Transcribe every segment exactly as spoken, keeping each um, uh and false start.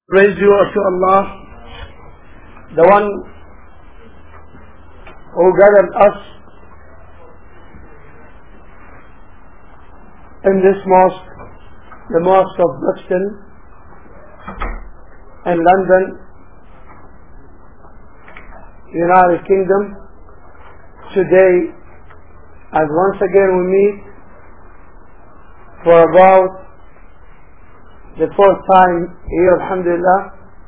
Praise you to Allah, the one who gathered us in this mosque, the Mosque of Brixton in London, United Kingdom, today, as once again we meet for about the fourth time here, alhamdulillah.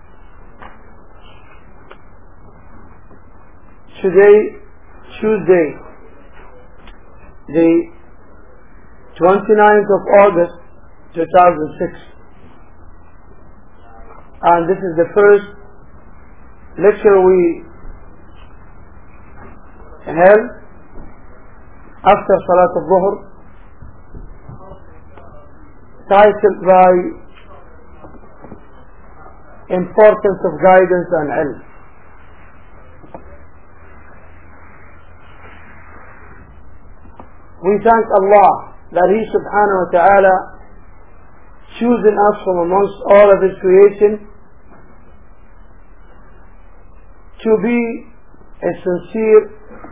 Today, Tuesday, the twenty-ninth of August two thousand six, and this is the first lecture we held after Salat al-Dhuhr, titled by Importance of Guidance and Ilm. We thank Allah that He subhanahu wa ta'ala choosing us from amongst all of His creation to be a sincere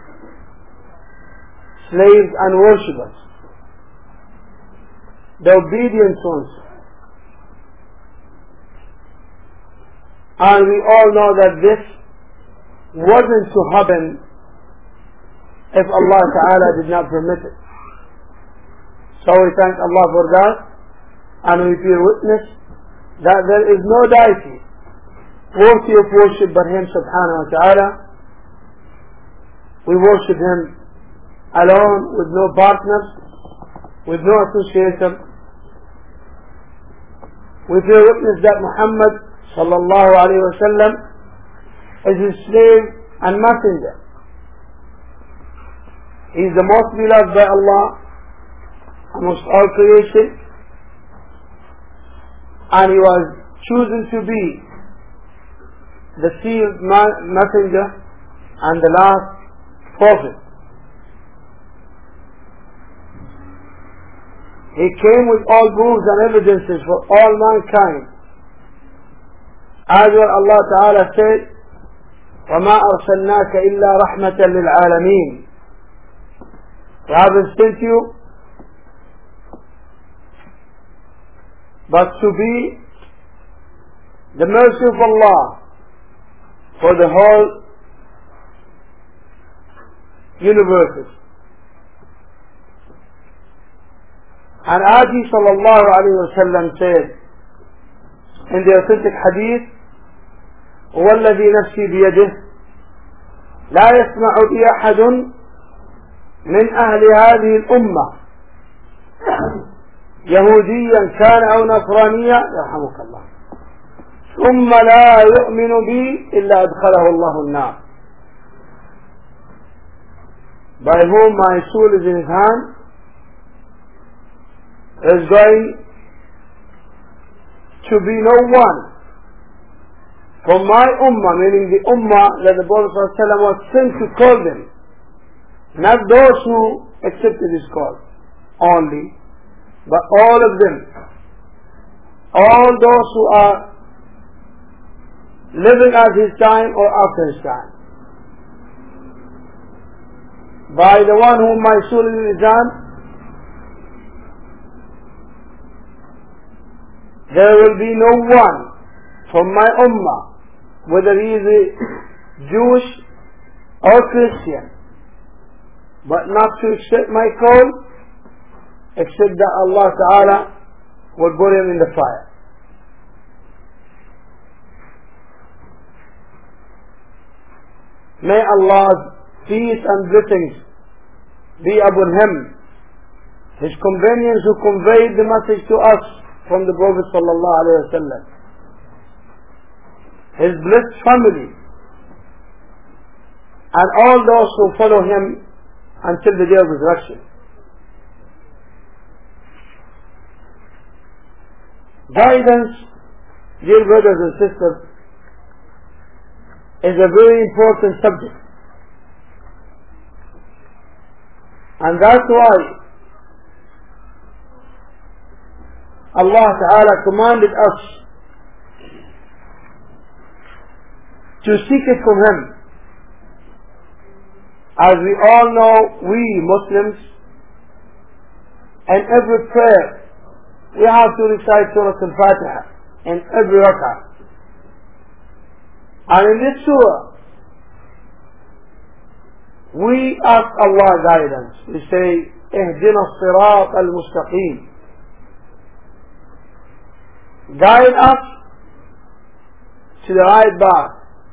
slaves and worshippers, the obedient ones. And we all know that this wasn't to happen if Allah Ta'ala did not permit it. So we thank Allah for that, and we bear witness that there is no deity worthy of worship but Him Subhanahu wa Ta'ala. We worship Him alone, with no partners, with no association. We bear witness that Muhammad sallallahu alayhi wa sallam is His slave and messenger. He is the most beloved by Allah amongst all creation, and He was chosen to be the sealed messenger and the last prophet. He came with all proofs and evidences for all mankind. As well, Allah Ta'ala said, وَمَا أَرْسَلْنَاكَ إِلَّا رَحْمَةً لِلْعَالَمِينَ. We haven't sent you but to be the mercy of Allah for the whole universe. And as He sallallahu alayhi wa sallam said in the authentic hadith, والذي نفسي بيده لا يسمع بي أحد من أهل هذه الأمة يهوديا كان أو نصرانيا يرحمك الله ثم لا يؤمن بي إلا أدخله الله النار. By whom my soul is in His hand, is going to be no one from my ummah, meaning the ummah that the Prophet ﷺ was sent to call them, not those who accepted His call only, but all of them, all those who are living at His time or after His time. By the one whom my soul is in His hand, there will be no one from my ummah, whether he is a Jewish or Christian, but not to accept my call, except that Allah Ta'ala will put him in the fire. May Allah's peace and blessings be upon him, his companions who conveyed the message to us from the Prophet sallallahu alaihi wasallam, his blessed family, and all those who follow him until the day of resurrection. Guidance, dear brothers and sisters, is a very important subject, and that's why Allah Ta'ala commanded us to seek it from Him. As we all know, we Muslims, in every prayer, we have to recite Surah Al-Fatiha in every rak'ah. And in this surah, we ask Allah guidance. We say, اهدنا الصراط المستقيم. Guide us to the right path.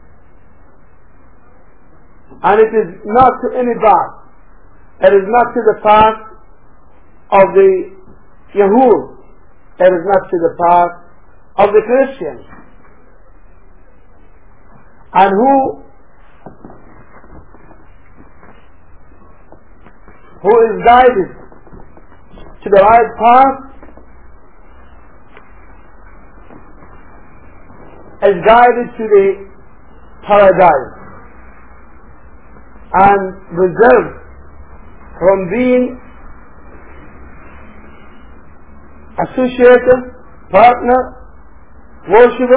And it is not to any path. It is not to the path of the Yahud. It is not to the path of the Christians. And who who is guided to the right path is guided to the paradise and reserved from being associated, partner, worshipper,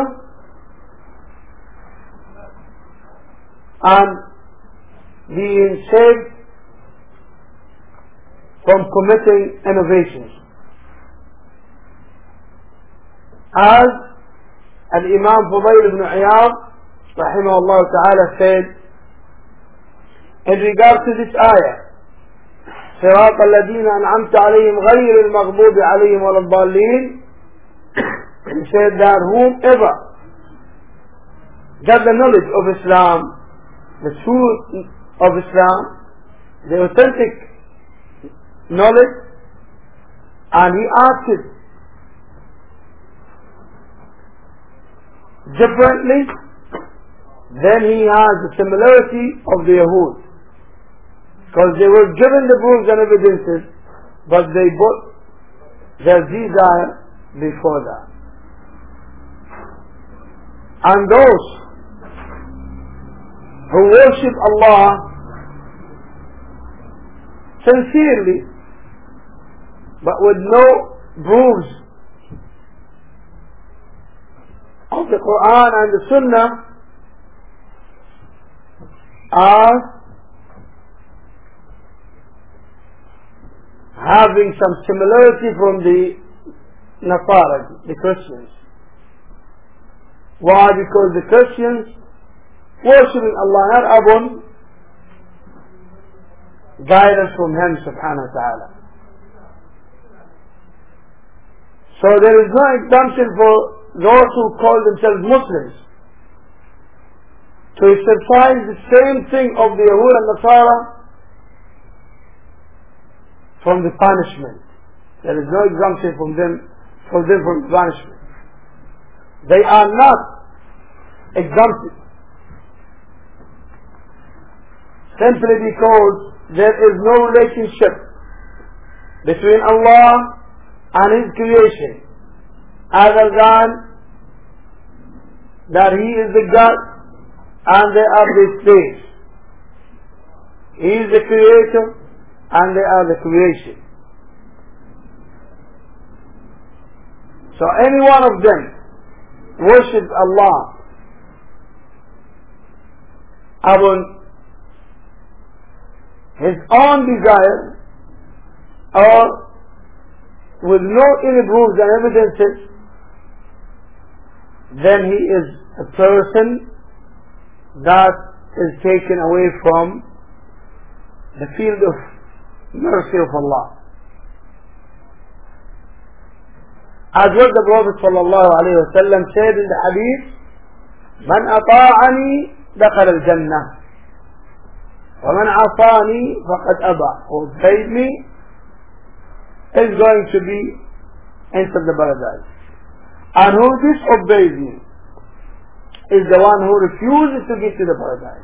and being saved from committing innovations. As Al-Imam Fudayl ibn Iyad rahimahullah ta'ala said in regard to this ayah, صراط الذين أنعمت عليهم غير المغضوب عليهم ولا الضالين, he said that whomever got the knowledge of Islam, the truth of Islam, the authentic knowledge, and he acted differently, then he has the similarity of the Yahud. Because they were given the proofs and evidences, but they put their desire before that. And those who worship Allah sincerely, but with no proofs of the Quran and the Sunnah, are having some similarity from the Nasara, the Christians. Why? Because the Christians worshiping Allah not upon guidance from Him subhanahu wa ta'ala. So there is no exemption for those who call themselves Muslims to exercise the same thing of the Yahud and Nasara from the punishment. There is no exemption from them, from them from the punishment. They are not exempted simply because there is no relationship between Allah and His creation other than that He is the God and they are the slaves. He is the creator and they are the creation. So any one of them worships Allah upon his own desire or with no any proofs and evidences, then he is a person that is taken away from the field of mercy of Allah. As what the Prophet sallallahu alayhi wa sallam said in the hadith, Man ata'ani dakhal al-jannah wa man asani faqad aba. Who obeyed me is going to be enter the paradise. And who disobeys me is the one who refuses to get to the paradise.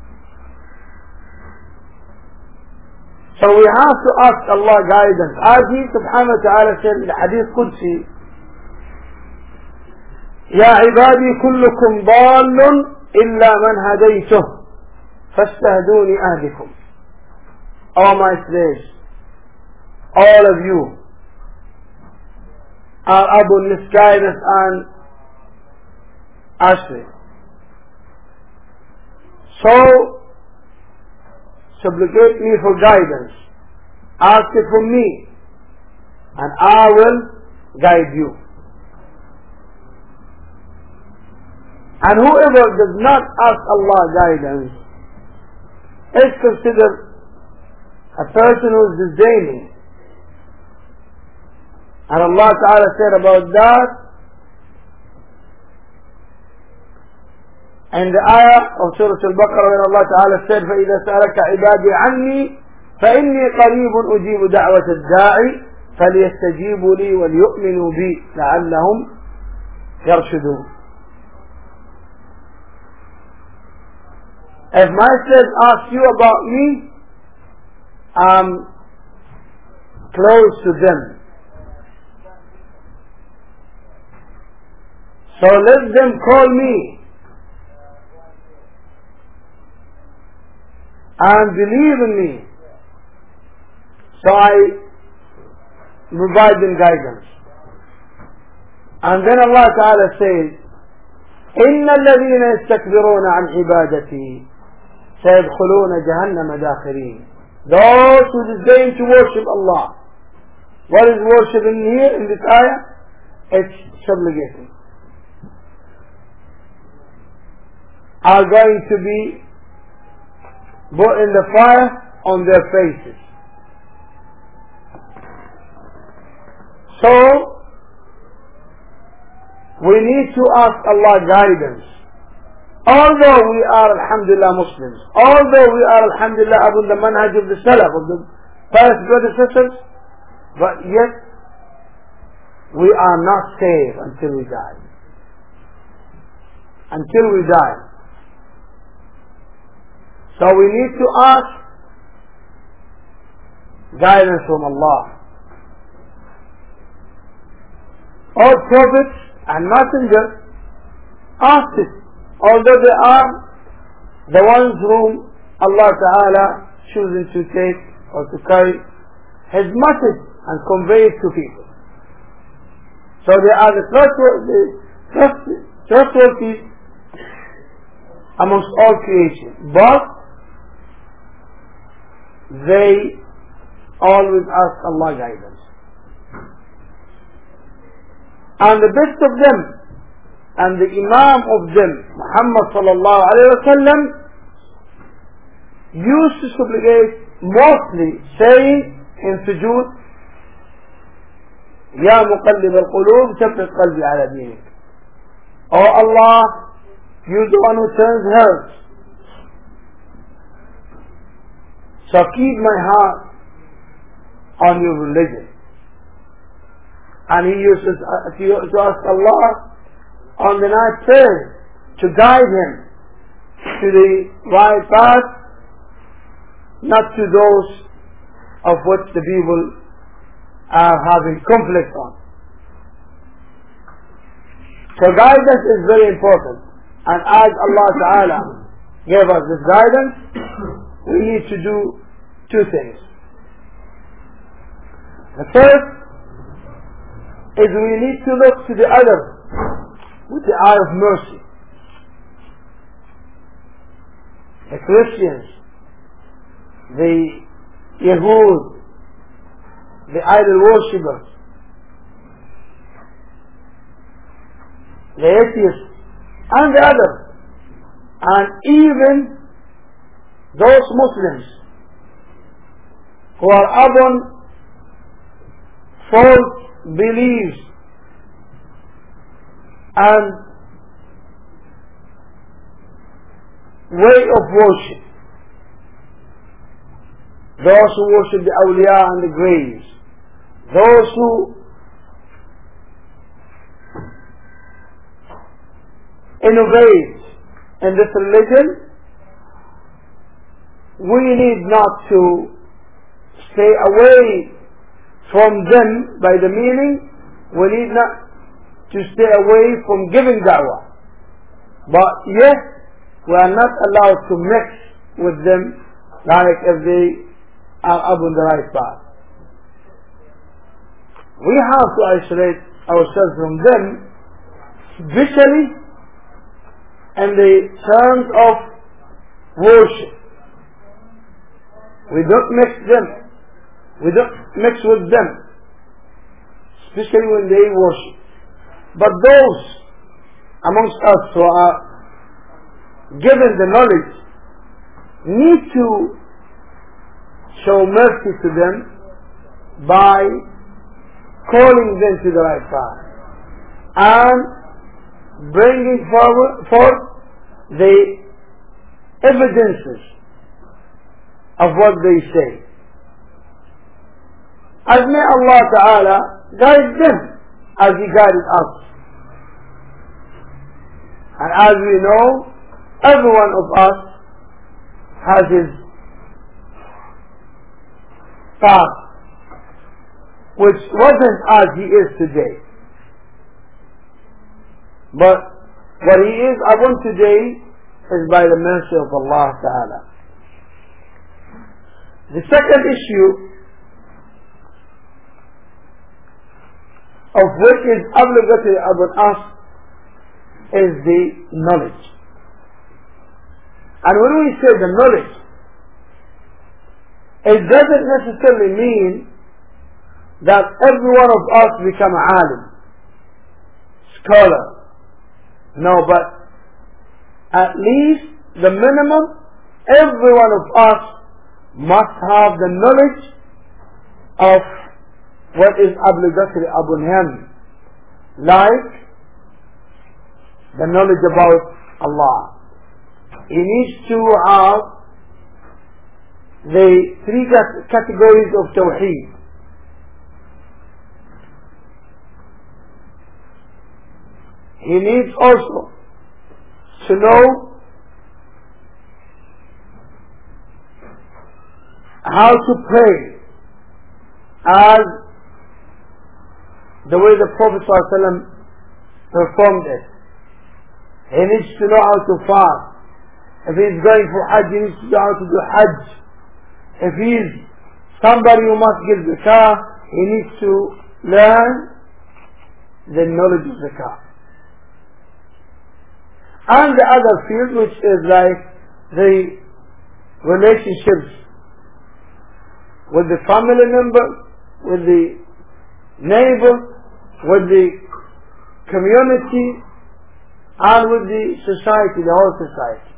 So we have to ask Allah guidance. As He subhanahu wa ta'ala said in the hadith Qudsi, يا عبادي كلكم ضال إلا من هديته فاستهدوني أهدكم. All my slaves, all of you are upon misguidance and astray. So, supplicate me for guidance. Ask it from me, and I will guide you. And whoever does not ask Allah guidance is considered a person who is disdaining. And Allah Ta'ala said about that in the ayah of Surah Al-Baqarah, when Allah Ta'ala said, فَإِذَا سَأَلَكَ عِبَادِي عَنِّي فَإِنِّي قَرِيبٌ أُجِيبُ دَعْوَةَ الدَّاعِ فَلْيَسْتَجِيبُوا لِي وَلْيُؤْمِنُوا بِي لَعَلَّهُمْ يَرْشُدُونَ. If my slaves ask you about me, I'm close to them. So let them call me and believe in me. So I provide them guidance. And then Allah Ta'ala says, إِنَّ الَّذِينَ يَسْتَكْبِرُونَ عَنْ عِبَادَتِي سَيَدْخُلُونَ جَهَنَّمَ دَاخِرِينَ. Those who disdain to worship Allah. What is worshiping here in this ayah? It's supplicating. Are going to be put in the fire on their faces. So, we need to ask Allah guidance. Although we are Alhamdulillah Muslims, although we are Alhamdulillah upon the manhaj of the Salaf, of the past predecessors, but yet we are not saved until we die. Until we die. So we need to ask guidance from Allah. All prophets and messengers asked it, although they are the ones whom Allah Ta'ala chooses to take or to carry His message and convey it to people. So they are the trustworthy, trustworthy amongst all creation. But they always ask Allah guidance. And the best of them, and the Imam of them, Muhammad sallallahu alayhi wa sallam, used to supplicate mostly saying in sujood, Ya muqallib al-qulub, thabbit qalbi ala dinik. Oh Allah, you the one who turns hearts. So keep my heart on your religion. And he used to, to ask Allah on the night prayer to guide him to the right path, not to those of which the people are having conflict on. So guidance is very important. And as Allah Ta'ala gave us this guidance, we need to do two things. The first is we need to look to the other with the eye of mercy. The Christians, the Yahud, the idol worshippers, the atheists, and the others, and even those Muslims who are upon false beliefs and way of worship. Those who worship the awliya and the graves. Those who innovate in this religion, we need not to stay away from them by the meaning, we need not to stay away from giving da'wah. But yet, we are not allowed to mix with them like if they are up on the right path. We have to isolate ourselves from them, especially in the terms of worship. We don't mix them. We don't mix with them, especially when they worship. But those amongst us who are given the knowledge need to show mercy to them by calling them to the right path and bringing forward forth the evidences of what they say. As may Allah Ta'ala guide them as He guided us. And as we know, every one of us has his path, which wasn't as he is today. But what he is upon today is by the mercy of Allah Ta'ala. The second issue of which is obligatory upon us is the knowledge. And when we say the knowledge, it doesn't necessarily mean that every one of us become a alim, scholar. No, but at least the minimum, every one of us must have the knowledge of what is obligatory upon him, like the knowledge about Allah. He needs to have the three categories of Tawheed. He needs also to know how to pray as the way the Prophet ﷺ performed it. He needs to know how to fast. If he's going for Hajj, he needs to know how to do Hajj. If he's somebody who must give zakah, he needs to learn the knowledge of zakah. And the other field, which is like the relationships with the family member, with the neighbor, with the community, and with the society, the whole society.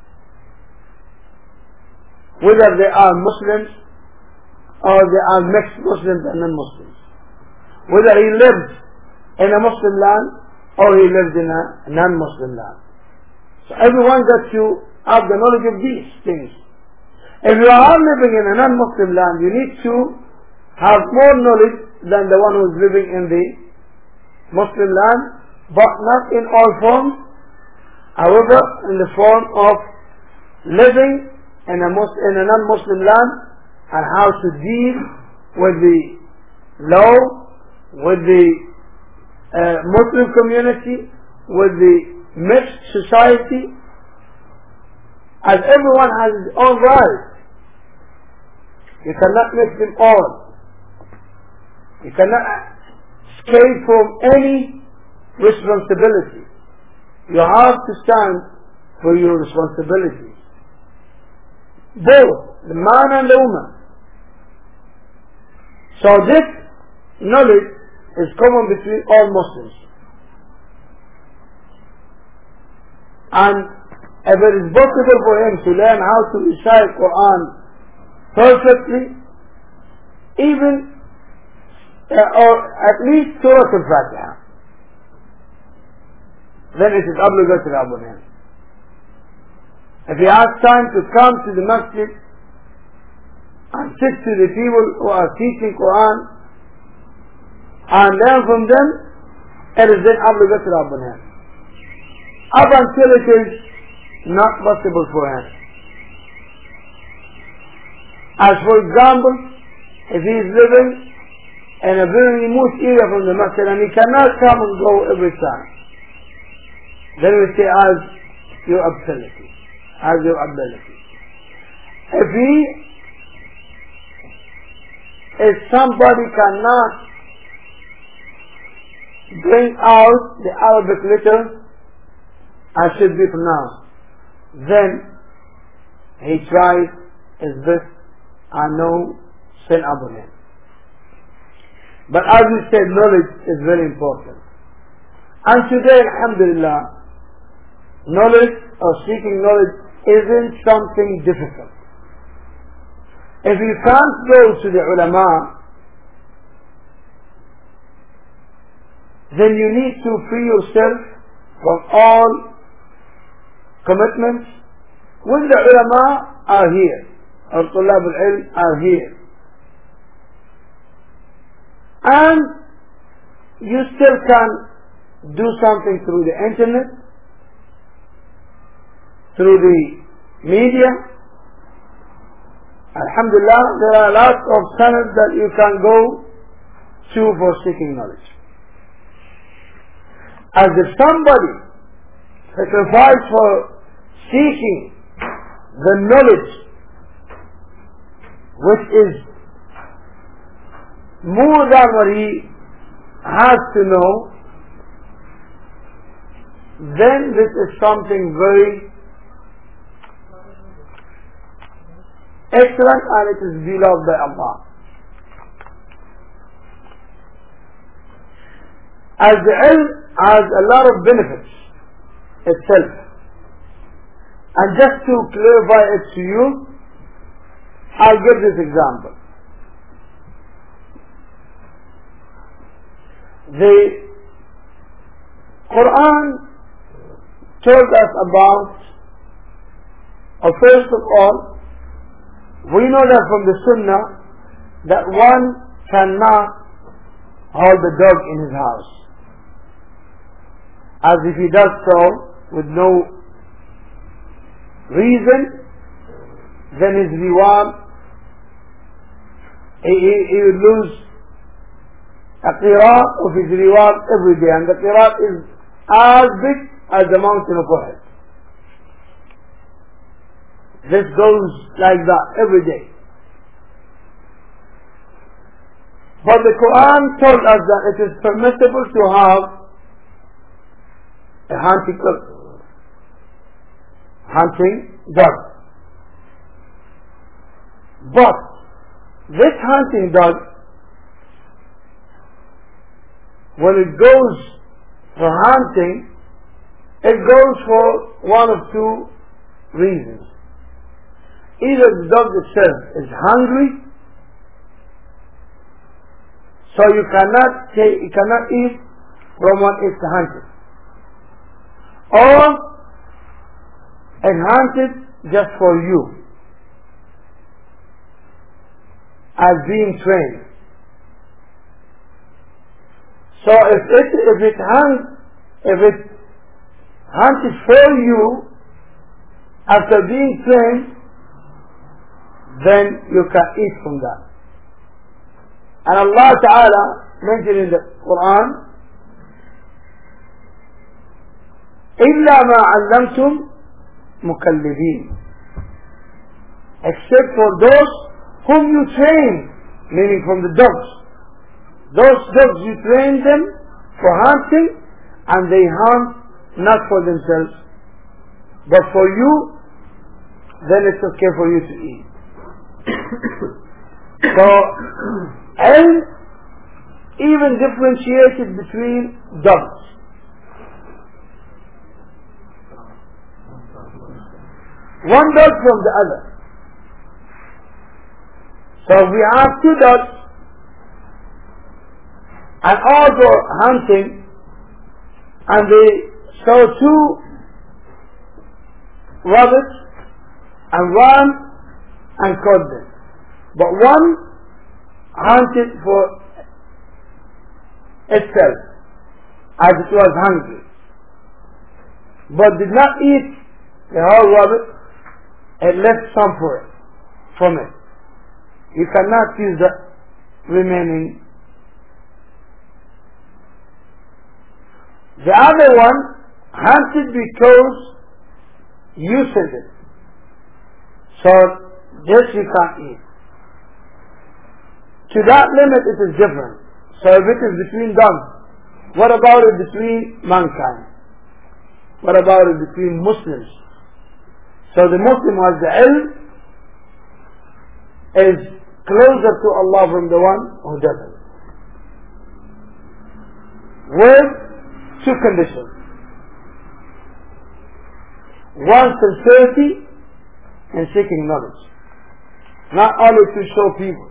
Whether they are Muslims or they are mixed Muslims and non-Muslims. Whether he lives in a Muslim land or he lives in a non-Muslim land. So everyone got to have the knowledge of these things. If you are living in a non-Muslim land, you need to have more knowledge than the one who is living in the Muslim land, but not in all forms. However, in the form of living in a, Muslim, in a non-Muslim land, and how to deal with the law, with the uh, Muslim community, with the mixed society, as everyone has his own rights. You cannot mix them all. You cannot escape from any responsibility. You have to stand for your responsibilities. Both the man and the woman. So this knowledge is common between all Muslims. And if it is possible for him to learn how to recite Quran perfectly, even uh, or at least Surah Al-Fatiha, then it is obligatory upon him. If he has time to come to the masjid and sit to the people who are teaching Quran and learn from them, it is then obligatory upon him. Up until it is not possible for him. As for example, if he is living in a very remote area from the masjid and he cannot come and go every time, then we say as your ability, as your ability. If he, if somebody cannot bring out the Arabic letters as should be pronounced, then he tries his best and no sin upon him. But as we said, knowledge is very important. And today, alhamdulillah, knowledge or seeking knowledge isn't something difficult. If you can't go to the ulama, then you need to free yourself from all commitments. When the ulama are here, or tulab al-ilm are here, and you still can do something through the internet, through the media. Alhamdulillah, there are lots of channels that you can go to for seeking knowledge. As if somebody sacrificed for seeking the knowledge which is more than what he has to know, then this is something very excellent and it is beloved by Allah. As the ilm has a lot of benefits itself. And just to clarify it to you, I'll give this example. The Quran told us about, or first of all, we know that from the Sunnah that one cannot hold the dog in his house. As if he does so with no reason, then his reward, he, he, he will lose a qiraat of his reward every day, and the qiraat is as big as the mountain of Uhud. This goes like that every day. But the Quran told us that it is permissible to have a hunting dog. Hunting dog. But this hunting dog, when it goes for hunting, it goes for one of two reasons. Either the dog itself is hungry, so you cannot take, you cannot eat from what it's hunted, or it hunted just for you, as being trained. So if it if it hunt if it hunted for you after being trained, then you can eat from that. And Allah Ta'ala mentioned in the Quran, إِلَّا مَا عَلَّمْتُمْ مُكَلِّبِينَ, except for those whom you train, meaning from the dogs. Those dogs you train them for hunting, and they hunt not for themselves, but for you, then it's okay for you to eat. So, ilm even differentiated between dogs. One dog from the other. So we have two dogs and all go hunting, and they saw two rabbits and ran and caught them. But one hunted for itself as it was hungry, but did not eat the whole rabbit and left some for it, from it. You cannot use the remaining. The other one hunted because you said it. So this you can't eat. To that limit it is different. So if it is between dogs, what about it between mankind? What about it between Muslims? So the Muslim who has the ilm is closer to Allah from the one who doesn't. With two conditions. One, sincerity in seeking knowledge. Not only to show people.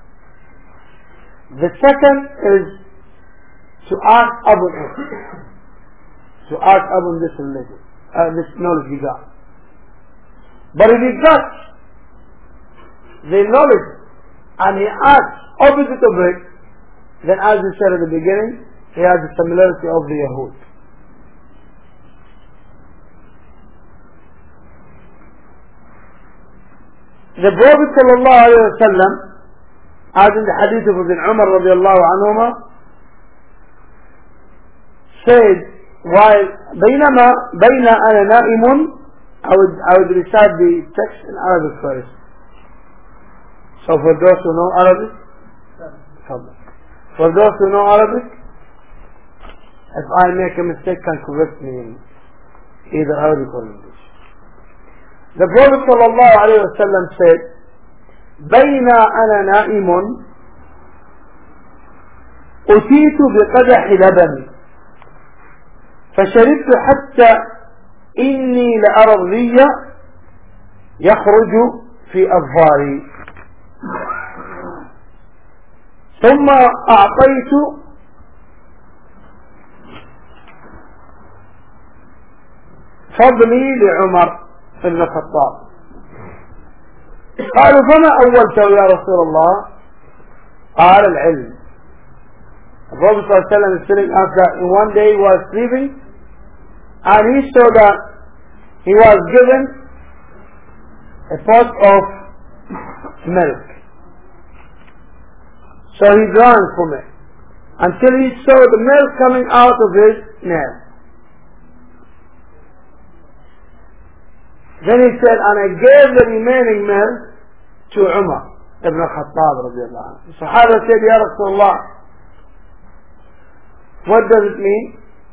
The second is to ask upon it. To ask upon this religion, uh, this knowledge he got. But if he got the knowledge and he acts opposite of it, then as we said at the beginning, he has the similarity of the Yahud. The Prophet sallallahu alayhi wa sallam, as in the hadith of Ibn Umar radiallahu anhuma, said, while بينما بين أنا نائم, I would, I would recite the text in Arabic first. So for those who know Arabic, for those who know Arabic, if I make a mistake, can correct me in either Arabic or English. The Prophet sallallahu alayhi wa sallam said, بين أنا نائم أتيت بقدح لبن فشربت حتى إني لأرى الري يخرج في أظفاري ثم أعطيت فضلي لعمر بن الخطاب. قالوا فما أولته يا رسول الله؟ قال العلم. The Prophet ﷺ is sitting after one day he was sleeping and he saw that he was given a pot of milk. So he drank from it until he saw the milk coming out of his nail. Then he said, and I gave the remaining milk to Umar ibn al-Khattab radiallahu anhu. The Sahaba said, Ya Rasulullah, what does it mean?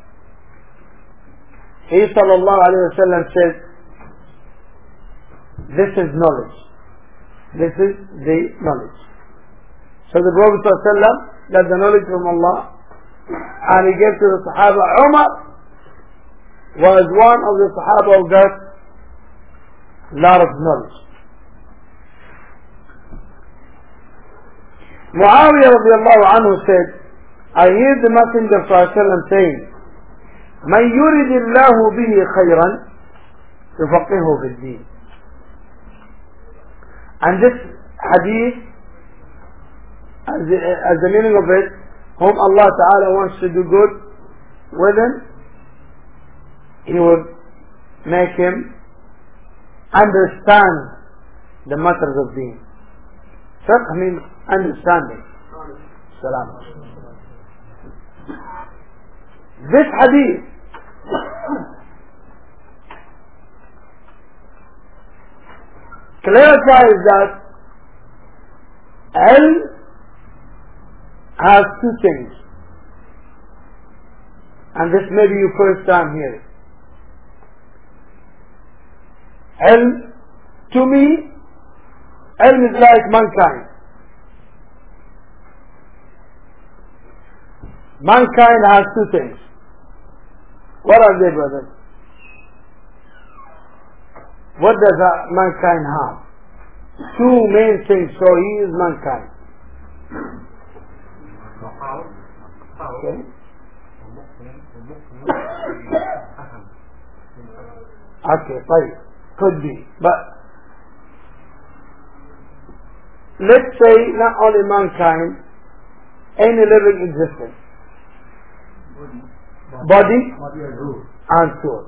He sallallahu alayhi wa sallam said, this is knowledge. This is the knowledge. So the Prophet sallallahu alayhi wa sallam got the knowledge from Allah and he gave to the Sahaba. Umar was one of the Sahaba who got a lot of knowledge. Muawiyah radiallahu anhu said, I hear the Messenger sallallahu alayhi wa sallam saying, من يرد الله به خيرا يفقهه في الدين. And this hadith, as the, as the meaning of it, whom Allah Ta'ala wants to do good with him, He will make him understand the matters of deen. Fiqh means understanding. Salam. This hadith clarifies that ilm has two things, and this may be your first time hearing. Ilm, to me, ilm is like mankind. Mankind has two things. What are they, brothers? What does mankind have? Two main things. So he is mankind. Okay. Okay, fine. Could be. But let's say not only mankind, any living existence. Body and soul.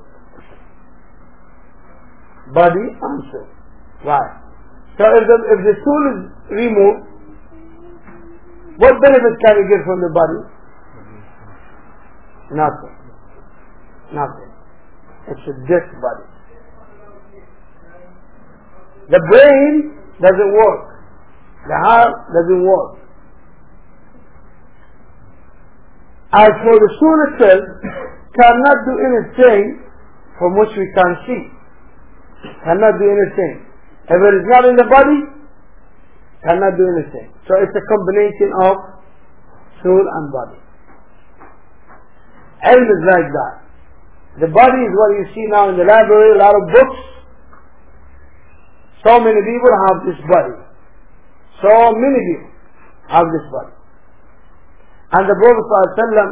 Body and soul. Right. So if the, if the soul is removed, what benefit can you get from the body? Nothing. Nothing. It's a dead body. The brain doesn't work. The heart doesn't work. As for the soul itself, cannot do anything from which we can see. cannot do anything. If it is not in the body, cannot do anything. So it's a combination of soul and body. Ilm is like that. The body is what you see now in the library, a lot of books. So many people have this body. So many people have this body. And the Prophet ﷺ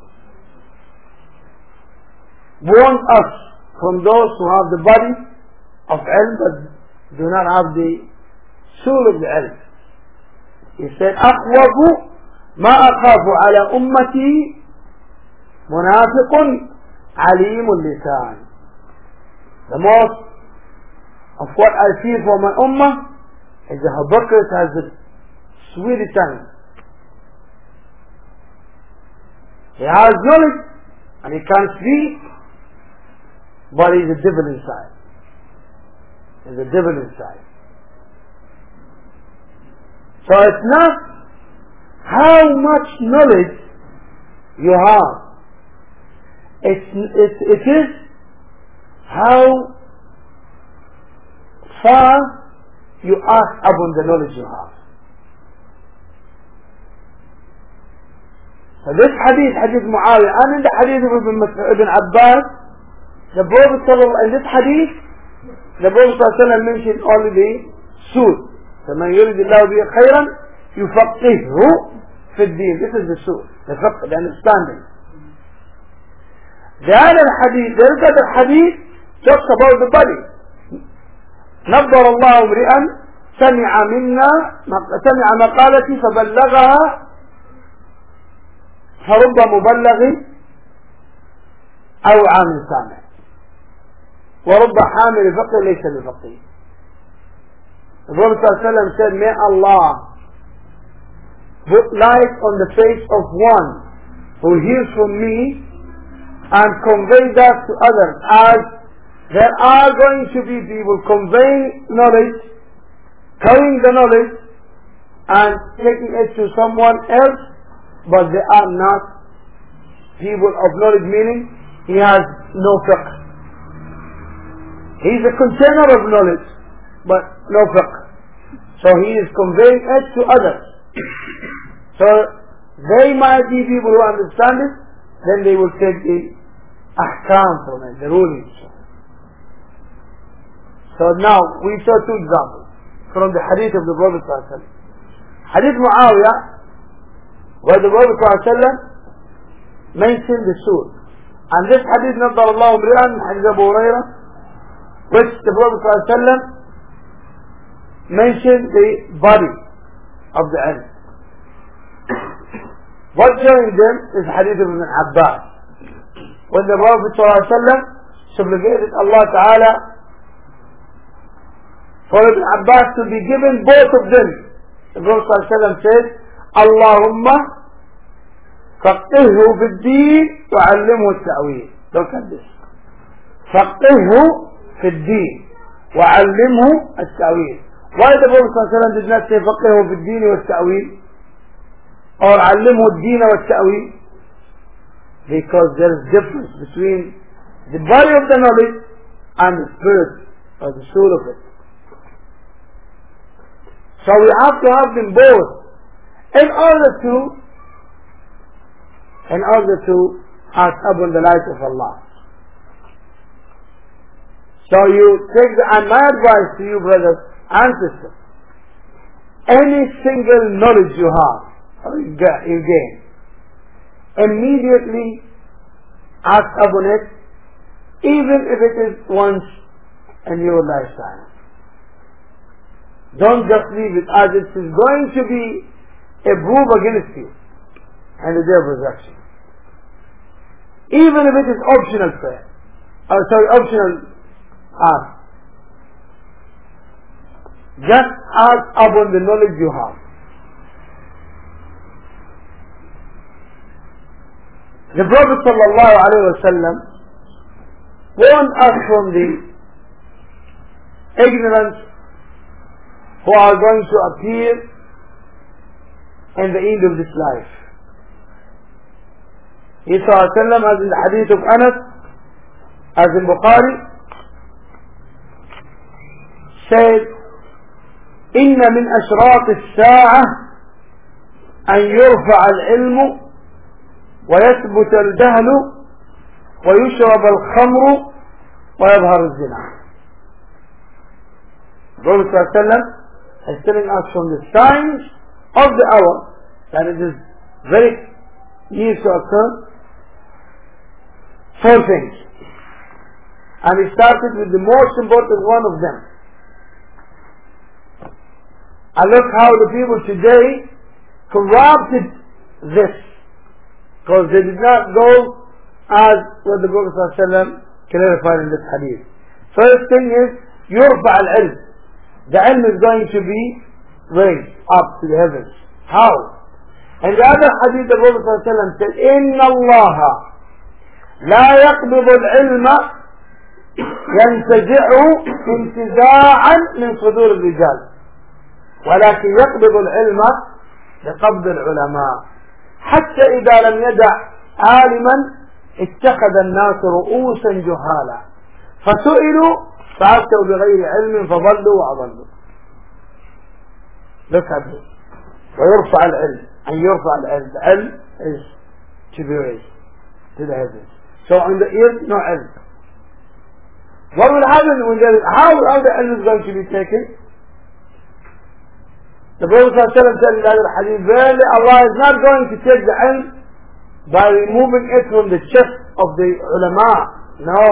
warned us from those who have the body of ilm but do not have the soul of the ilm. He said, أخوف ما أخاف على أمتي منافق عليم اللسان. The most of what I fear for my ummah is the hypocrite has a sweet tongue. He has knowledge and he can't speak, but he's a devil inside. He's a devil inside. So it's not how much knowledge you have. It's, it's, it is how far you act upon the knowledge you have. So this hadith, hadith Muawiyah, and in the hadith of Ibn, Ibn Abbas, the Prophet sallallahu in this hadith, the Prophet sallallahu mentioned only the soul. فَمَنْ يُرِدِ اللَّهُ بِهِ خَيْرًا يُفَقِّهُ فِي الدِّينِ. This is the soul, the fiqh, the understanding. The other hadith, the other hadith talks about the body. نبر الله امرئا سمع منا سمع مقالتي فبلغها فرب مبلغ أو عامل سامع ورب حامل فقه ليس بفقيه. The Prophet ﷺ said, may Allah put light on the face of one who hears from me and convey that to others, as there are going to be people conveying knowledge, carrying the knowledge and taking it to someone else, but they are not people of knowledge, meaning he has no fiqh. He is a container of knowledge, but no fiqh. So he is conveying it to others. So they might be people who understand it, then they will take the ahkam from it, the rulings. So now we saw two examples from the hadith of the Prophet ﷺ. Hadith Muawiyah, where the Prophet ﷺ mentioned the soul. And this hadith, نَضَّرَ اللَّهُ امْرِئًا, hadith Abu Hurairah, which the Prophet ﷺ mentioned the body of the ilm. What joined them is hadith of Ibn Abbas. When the Prophet ﷺ supplicated Allah Ta'ala for Ibn Abbas to be given both of them, the Prophet ﷺ said, Allahumma faqihhu fi d-deen wa 'allimhu at-ta'wil. Look at this. Faqihhu fi d-deen wa 'allimhu at-ta'wil. Why the Prophet ﷺ did not say faqihhu fi d-deen wa at-ta'wil or 'allimhu ad-deen wa at-ta'wil? Because there is difference between the body of the knowledge and the spirit or the soul of it. So we have to have them both in order to in order to act upon the light of Allah. So you take the, and my advice to you brothers and sisters, any single knowledge you have or you gain, immediately act upon it, even if it is once in your lifetime. Don't just leave it as it is going to be a proof against you and the day of resurrection. Even if it is optional prayer, or sorry, optional ask. Just ask upon the knowledge you have. The Prophet sallallahu alaihi wasallam warned us from the ignorance who are going to appear in the end of this life. He sallallahu alaihi wasallam, as in the hadith of Anas, as in Bukhari, said, إن من أشراط الساعة أن يرفع العلم ويثبت الجهل ويشرب الخمر ويظهر الزنا. The Prophet ﷺ is telling us from the signs of the hour that it is very near to occur, four things. And he started with the most important one of them. And look how the people today corrupted this, because they did not go as what the Prophet ﷺ clarified in this hadith. First thing is, يرفع العلم. The ilm is going to be raised up to the heavens. How? And the other hadith the Prophet ﷺ said, إن الله لا يقبض العلم ينتزعه انتزاعا من صدور الرجال ولكن يقبض العلم بقبض العلماء حتى إذا لم يدع عالما اتخذ الناس رؤوسا جهالا فسئلوا فأفتوا بغير علم فضلوا وأضلوا. Look at this. ويرفع العلم. And يرفع العلم. The ilm is to be raised to the heavens. So on the earth, no ilm. What will happen when there is, how, how the ilm is going to be taken? The Prophet ﷺ said in the hadith, verily Allah is not going to take the ilm by removing it from the chest of the ulama. No.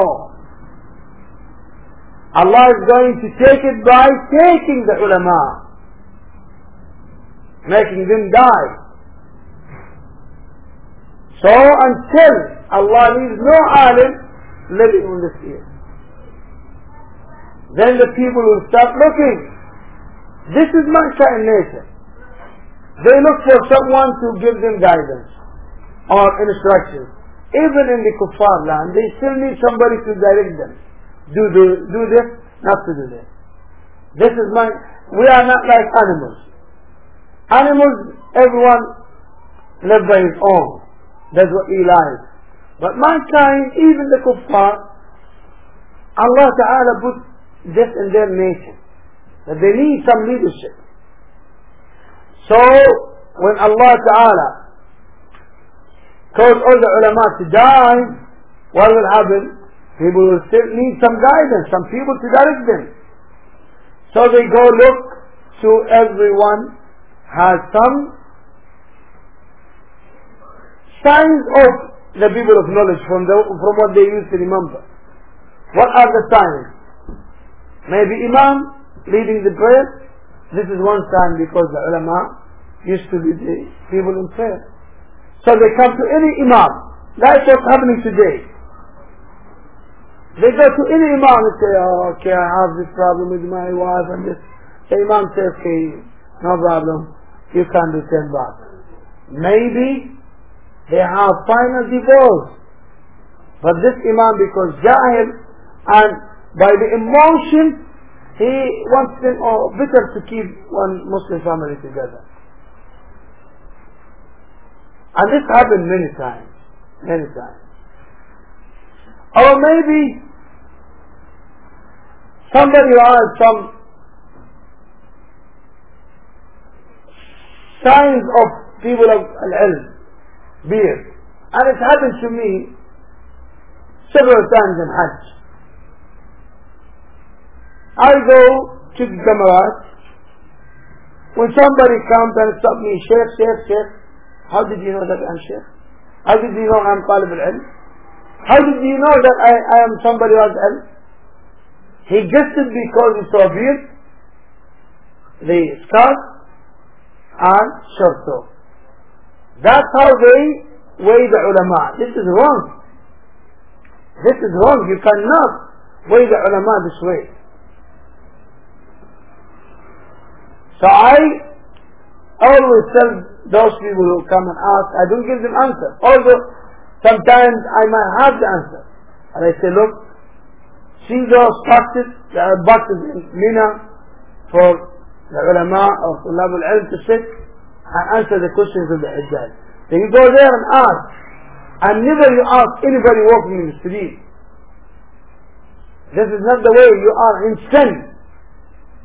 Allah is going to take it by taking the ulama, making them die. So until Allah leaves no alim living on this earth, then the people will start looking. This is mankind nature. They look for someone to give them guidance or instructions. Even in the kuffar land, they still need somebody to direct them. Do, do, do this, not to do this. This is my, we are not like animals. Animals, everyone lives by his own. That's what he likes. But mankind, even the kuffar, Allah Ta'ala put this in their nature, that they need some leadership. So, when Allah Ta'ala caused all the ulama to die, what will happen? People will still need some guidance, some people to direct them. So they go look to everyone has some signs of the people of knowledge from, the, from what they used to remember. What are the signs? Maybe Imam leading the prayer. This is one sign because the ulama used to be the people in prayer. So they come to any Imam. That's what's happening today. They go to any Imam and say, oh, okay, I have this problem with my wife and this. The Imam says, okay, no problem. You can do ten baht. Maybe they have final divorce. But this Imam, because Jahil, and by the emotion, he wants them, oh, better to keep one Muslim family together. And this happened many times. Many times. Or maybe somebody who has some signs of people of al-ilm, beard. And it happened to me several times in Hajj. I go to the Jamarat. When somebody comes and stops me, Sheikh, Sheikh, Sheikh, how did you know that I'm Sheikh? How did you know I'm Talib al-Ilm? How did you know that I, I am somebody who has ilm? He guessed it because he saw beard, the scarf, and short. That's how they weigh the ulama. This is wrong. This is wrong. You cannot weigh the ulama this way. So I always tell those people who come and ask, I don't give them answer. Although sometimes I might have the answer. And I say, look, see those boxes? There are boxes in Mina for the ulama of Tulab al-Ilm to sit and answer the questions of the Hajjaj. Then you go there and ask. And never you ask anybody walking in the street. This is not the way. You are in sin.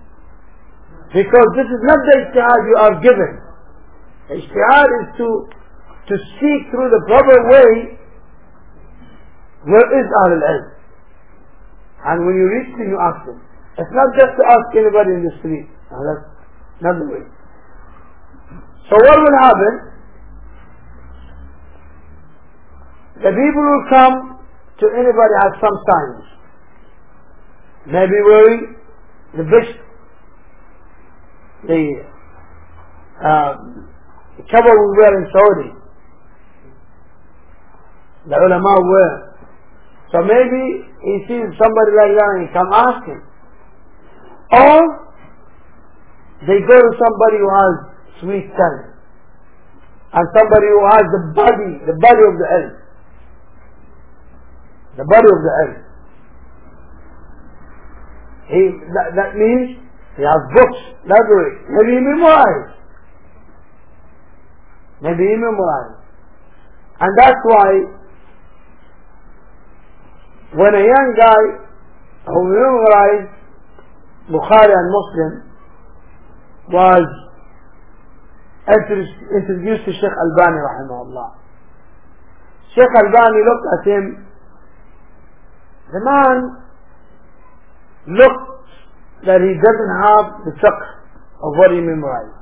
Because this is not the ijtihad you are given. Ijtihad is to, to seek through the proper way where is Ahl al-Ilm. And when you reach them, you ask them. It's not just to ask anybody in the street. No, that's not the way. So what will happen? The people will come to anybody who has some signs. Maybe wearing the bishop, the, uh, the cover we wear in Saudi. The ulama wear. So maybe he sees somebody like that and he come ask him. Or they go to somebody who has sweet tongue. And somebody who has the body, the body of the ilm. The body of the ilm. He, that, that means he has books, library. Maybe he memorized. Maybe he memorized. And that's why when a young guy who memorized Bukhari and Muslim was introduced to Sheikh Albani rahimahullah. Sheikh Albani looked at him. The man looked that he doesn't have the fiqh of what he memorized.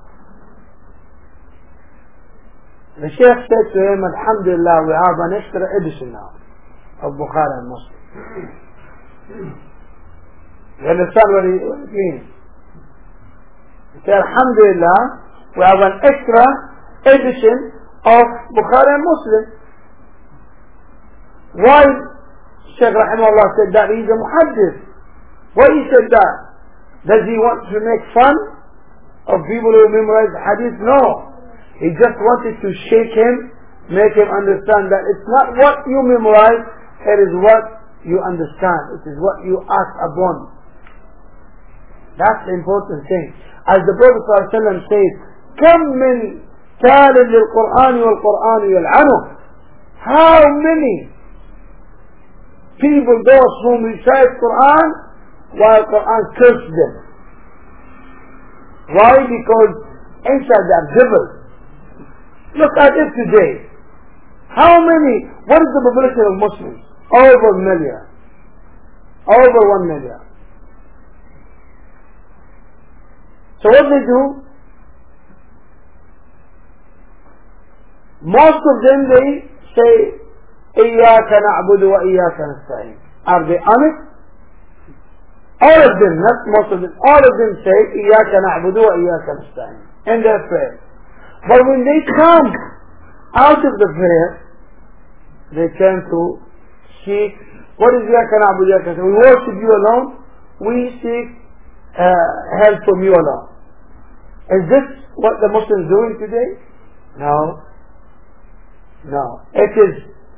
The Sheikh said to him, Alhamdulillah, we have an extra edition now of Bukhari and Muslim. You understand what, he, what it means? He said, Alhamdulillah, we have an extra edition of Bukhari and Muslim. Why Shaykh Rahimahullah said that? He's a muhaddith. Why he said that? Does he want to make fun of people who memorize hadith? No. He just wanted to shake him, make him understand that it's not what you memorize, it is what you understand. It is what you act upon. That's the important thing. As the Prophet ﷺ says, كم من تال للقرآن والقرآن يلعنه. How many people, those whom recite Quran, while Quran curses them. Why? Because inside they are devils. Look at it today. How many, what is the population of Muslims? Over a million. Over one million. So what they do? Most of them, they say, إِيَّاكَ نَعْبُدُ وَإِيَّاكَ نَسْتَعِينُ. Are they honest? All of them, not most of them, all of them say, إِيَّاكَ نَعْبُدُ وَإِيَّاكَ نَسْتَعِينُ. In their prayer. But when they come out of the prayer, they turn to seek, what is إِيَّاكَ نَعْبُدُ وَإِيَّاكَ نَسْتَعِينُ? We worship you alone, we seek uh, help from you alone. Is this what the Muslims doing today? No. No. It is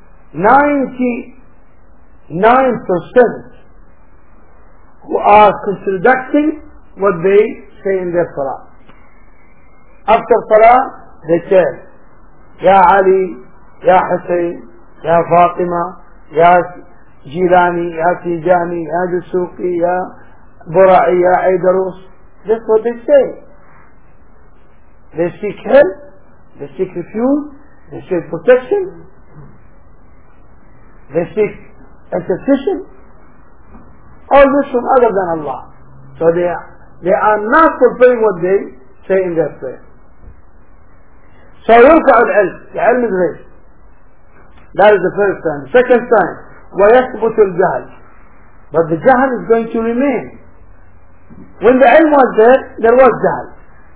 ninety-nine percent who are contradicting what they say in their salah. After salah, they say, Ya Ali, Ya Hussein, Ya Fatima, Ya Jilani, Ya Tijani, Ya Dusuqi, Ya Bura'i, Ya Aidarus. That's what they say. They seek help, they seek refuge, they seek protection, they seek intercession, all this from other than Allah. So they are, they are not fulfilling what they say in their prayer. So يرفع العلم, the ilm is raised. That is the first time. The second time, ويثبت الجهل. But the jahl is going to remain. When the ilm was there, there was jahl.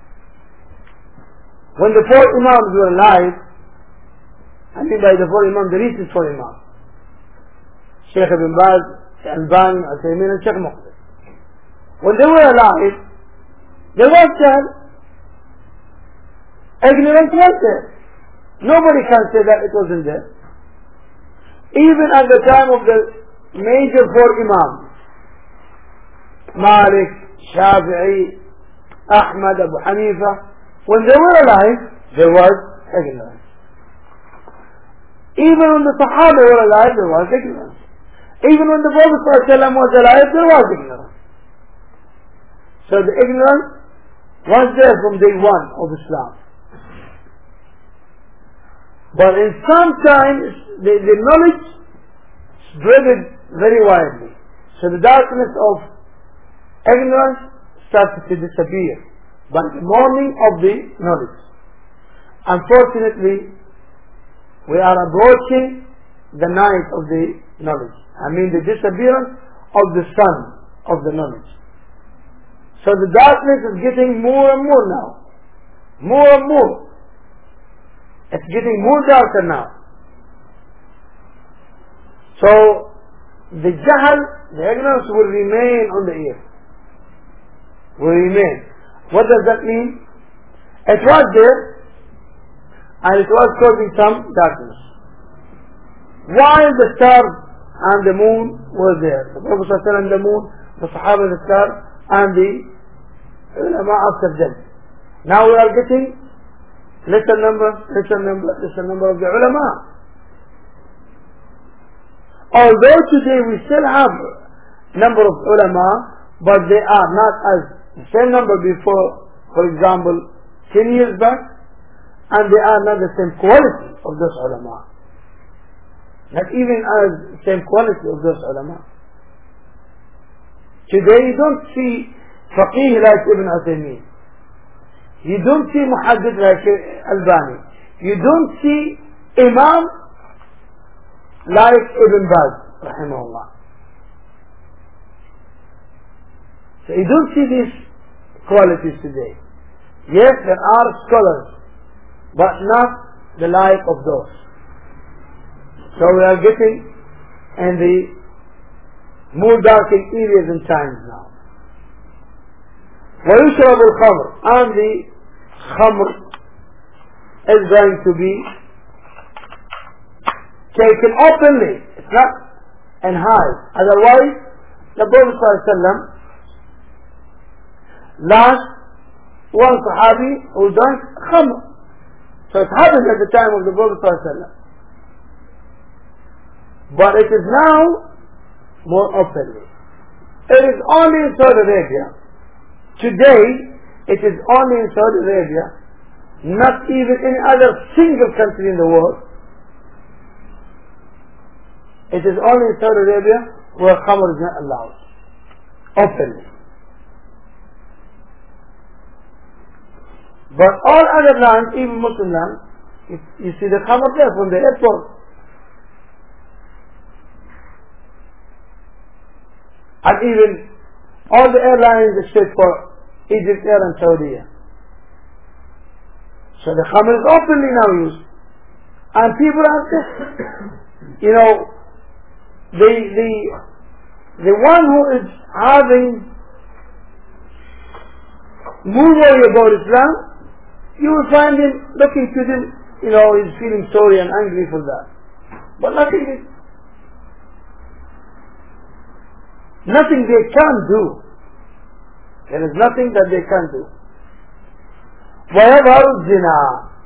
When the four imams were alive, I mean by the four imams, the recent four imams, Shaykh Ibn Baz, Albani, Al-Taymin, and Shaykh Muqbil. When they were alive, there was jahl. Ignorance was there. Nobody can say that it wasn't there. Even at the time of the major four imams, Malik, Shafi'i, Ahmad, Abu Hanifa, when they were alive, there was ignorance. Even when the Sahaba were alive, there was ignorance. Even when the Prophet ﷺ was alive, there was ignorance. So the ignorance was there from day one of Islam. But in some times, the, the knowledge spread very widely. So the darkness of ignorance started to disappear by the morning of the knowledge. Unfortunately, we are approaching the night of the knowledge. I mean the disappearance of the sun of the knowledge. So the darkness is getting more and more now. More and more. It's getting more darker now. So the jahl, the ignorance will remain on the earth. Will remain. What does that mean? It was there and it was causing some darkness. While the stars and the moon were there. The Prophet ﷺ and the moon, the Sahaba, the stars, and the ulama after them. Now we are getting lesser number, lesser number, lesser number of the ulama. Although today we still have number of ulama, but they are not as the same number before, for example, ten years back, and they are not the same quality of those ulama. Not even as same quality of those ulama. Today you don't see faqih like Ibn Uthaymeen. You don't see muhaddith like Albani. You don't see imam like Ibn Baz, rahimahullah. So you don't see these qualities today. Yes, there are scholars, but not the like of those. So we are getting in the more darkened areas and times now. ويشرب الخمر, and the khamr is going to be taken openly. It's not in hide. Otherwise, the Prophet ﷺ last one Sahabi who drank khamr. So it happened at the time of the Prophet ﷺ. But it is now more openly. It is only in Saudi Arabia. Today, it is only in Saudi Arabia, not even any other single country in the world. It is only in Saudi Arabia where khamr is not allowed openly. But all other lands, even Muslim lands, you see the khamr there from the airport. And even all the airlines except for Egypt Air and Saudi. So the khamr is openly now used. And people are, you know, the, the, the one who is having more worry about Islam, you will find him looking to them, you know, he's feeling sorry and angry for that. But nothing is, nothing they can do. There is nothing that they can do. وَيَظْهَرُ الزِّنَا,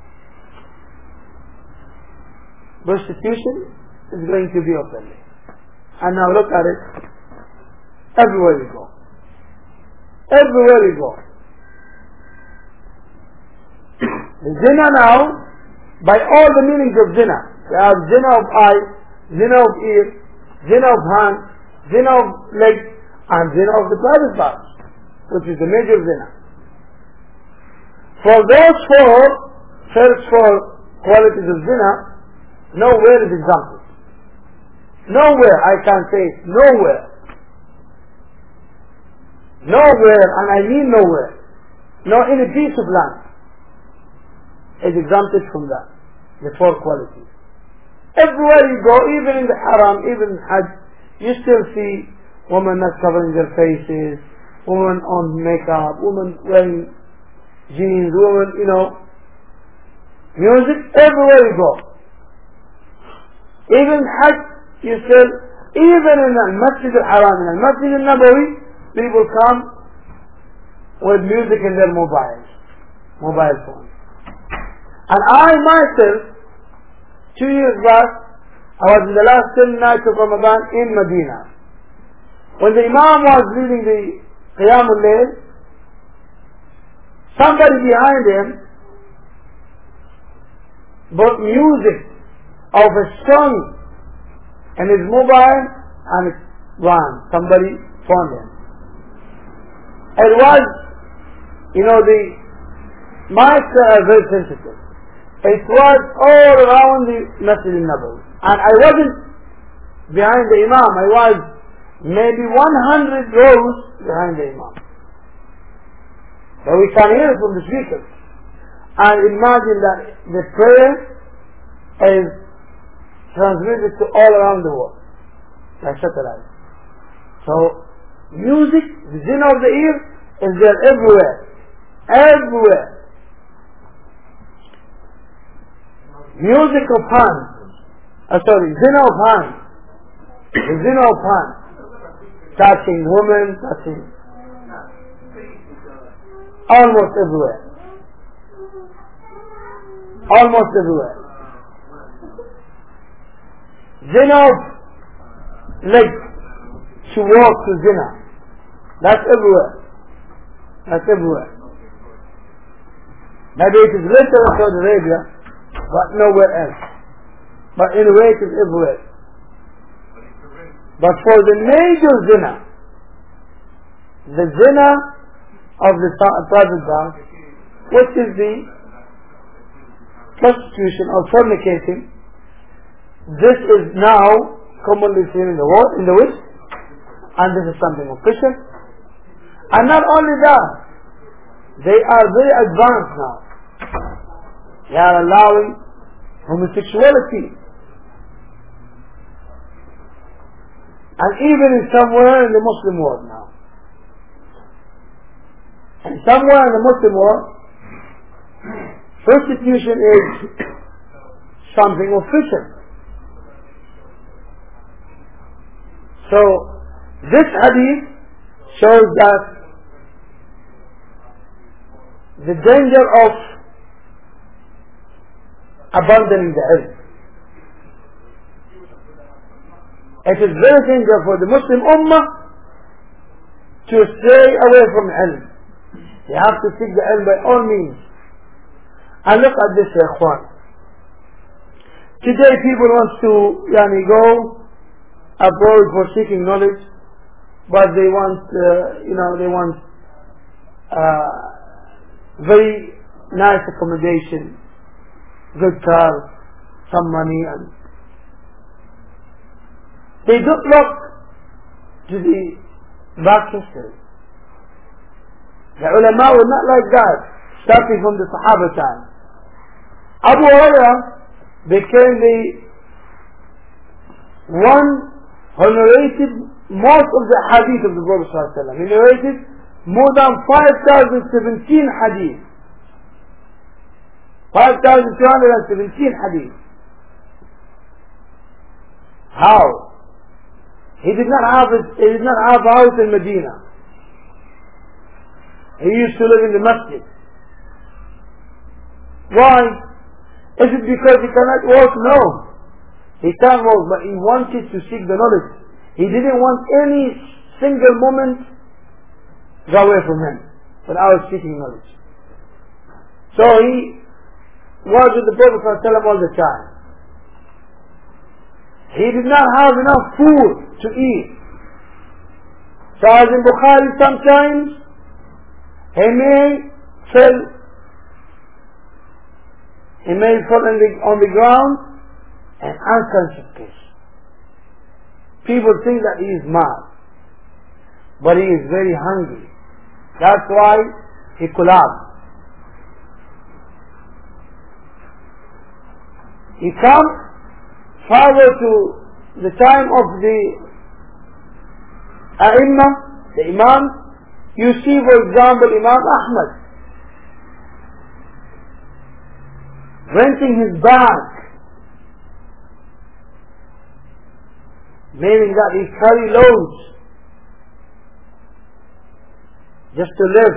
prostitution is going to be openly. And now look at it. Everywhere you go. Everywhere you go. The zina now, by all the meanings of zina. You have zina of eye, zina of ear, zina of hand, zina of leg, and zina of the private parts, which is the major zina. For those four, first four qualities of zina, nowhere is exempted. Nowhere, I can say it, nowhere. Nowhere, and I mean nowhere. No any piece of land is exempted from that, the four qualities. Everywhere you go, even in the haram, even in Hajj, you still see women not covering their faces, women on makeup, women wearing jeans, women, you know, music, everywhere you go. Even Hajj, you still, even in the Masjid al-Haram, in the Masjid al-Nabawi, people come with music in their mobiles, mobile phones. And I myself, two years back, I was in the last ten nights of Ramadan in Medina. When the Imam was leading the Qiyam al-Layl, somebody behind him brought music of a song in his mobile and it ran. Somebody found him. It was, you know, the mics are very sensitive. It was all around the Masjid al-Nabawi. And I wasn't behind the Imam. I was maybe one hundred rows behind the Imam. So we can hear it from the speakers. And imagine that the prayer is transmitted to all around the world. Like satellite. So, music, the zina of the ear, is there everywhere. Everywhere. Music of hands. Uh, sorry, zina of hands. The zina of hands. Touching women, touching. Almost everywhere. Almost everywhere. Zina of legs. To walk to zina. That's everywhere. That's everywhere. Maybe it is later in Saudi Arabia, but nowhere else. But anyway, it is everywhere. But for the major zina, the zina of the private bank, which is the prostitution or fornicating, this is now commonly seen in the world, in the West, and this is something official. And not only that, they are very advanced now. They are allowing homosexuality. And even in somewhere in the Muslim world now. And somewhere in the Muslim world, prostitution is something official. So, this hadith shows that the danger of abandoning the ilm. It is very dangerous for the Muslim Ummah to stay away from ilm. They have to seek the ilm by all means. And look at this, ya ikhwan. Today people want to yani, go abroad for seeking knowledge, but they want, uh, you know, they want uh, very nice accommodation, good cars, some money, and they don't look to the back history. The ulama were not like that, starting from the Sahaba time. Abu Hurairah became the one who narrated most of the hadith of the Prophet ﷺ. He narrated more than five thousand seventeen hadith. five thousand two hundred seventeen hadith. How? He did not have it, he did not have a house in Medina. He used to live in the masjid. Why? Is it because he cannot work? No. He can work, but he wanted to seek the knowledge. He didn't want any single moment to go away from him without seeking knowledge. So he was with the Prophet ﷺ all the time. He did not have enough food to eat. So as in Bukhari, sometimes he may fell, he may fall on the, on the ground and unconscious case. People think that he is mad, but he is very hungry. That's why he collapsed. He comes further to the time of the A'imma, the Imam. You see, for example, Imam Ahmad renting his bag, meaning that he carry loads just to live.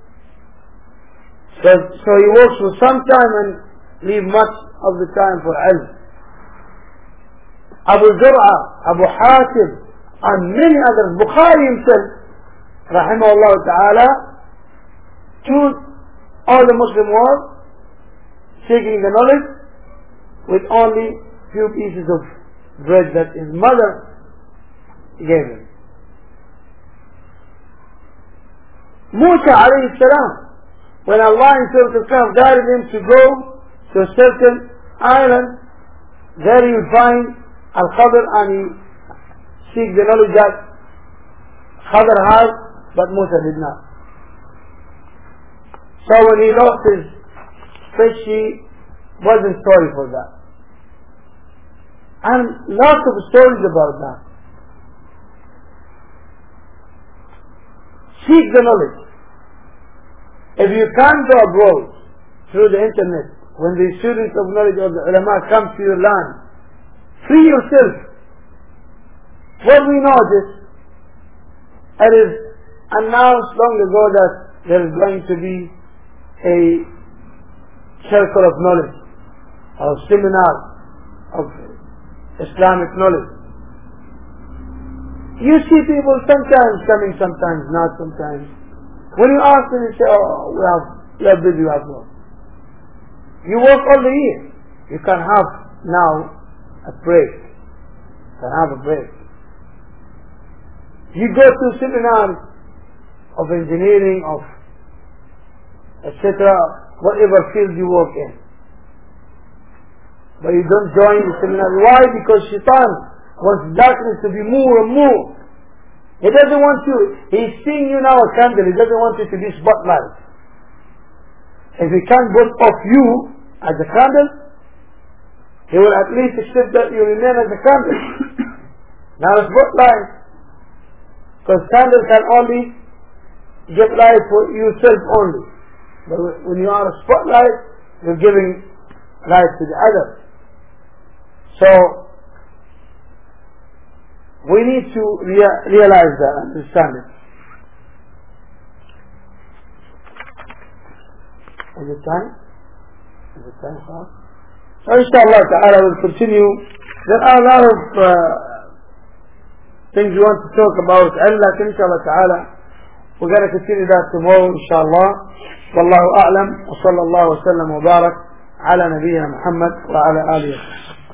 So, so he works for some time and leave much of the time for ilm. Abu Zur'a, Abu Hatim, and many others. Bukhari himself, rahimahullah ta'ala, two all the Muslim was seeking the knowledge with only few pieces of bread that his mother gave him. Musa alayhi salam, when Allah in Surah Al-Kahf guided him to go to a certain island, there he would find Al-Khadr and he seek the knowledge that Khadr has, but Musa did not. So when he lost his fish, he wasn't sorry for that. And lots of stories about that. Seek the knowledge. If you can't go abroad through the internet, when the students of knowledge or the ulama come to your land, free yourself. What we notice, it is announced long ago that there is going to be a circle of knowledge, or seminar of Islamic knowledge. You see people sometimes coming, sometimes not, sometimes. When you ask them, they say, oh, we have, we are busy, we have work. You work all the year. You can have now a break. You can have a break. You go to seminars of engineering, of et cetera, whatever field you work in. But you don't join the seminar. Why? Because Shaitan wants darkness to be more and more. He doesn't want you, he's seeing you now a candle, he doesn't want you to be spotlight. If he can't put off you as a candle, he will at least accept that you remain as a candle. Now a spotlight. Because candle can only give light for yourself only. But when you are a spotlight, you're giving light to the other. So, we need to rea- realize that, understand it. Is it time? Is it time? Huh? So, inshallah ta'ala, we'll continue. There are a lot of uh, things we want to talk about. Allah, inshallah ta'ala, we're going to continue that tomorrow, inshallah. Wallahu a'lam, wa sallallahu wa sallam wa barak ala nabiyyina Muhammad wa ala alihi.